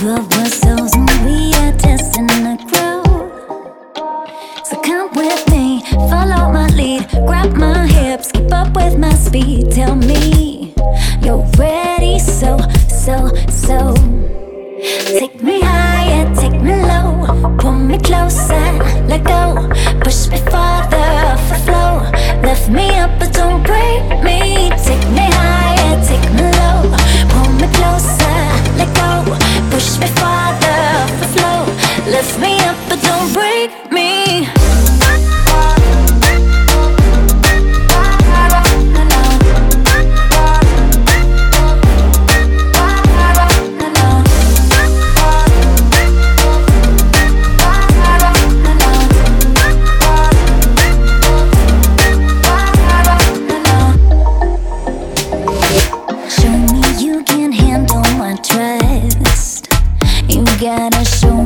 of ourselves and we are destined to grow. So come with me, follow my lead, grab my hips, keep up with my speed. Tell me you're ready, so take me higher, take me low, pull me closer, let go, push me farther off the flow, lift me up but don't break me. Take me higher, take me low, pull me closer, let go, push me farther off the flow, lift me up but don't break me. Show me you can handle my trust. You gotta show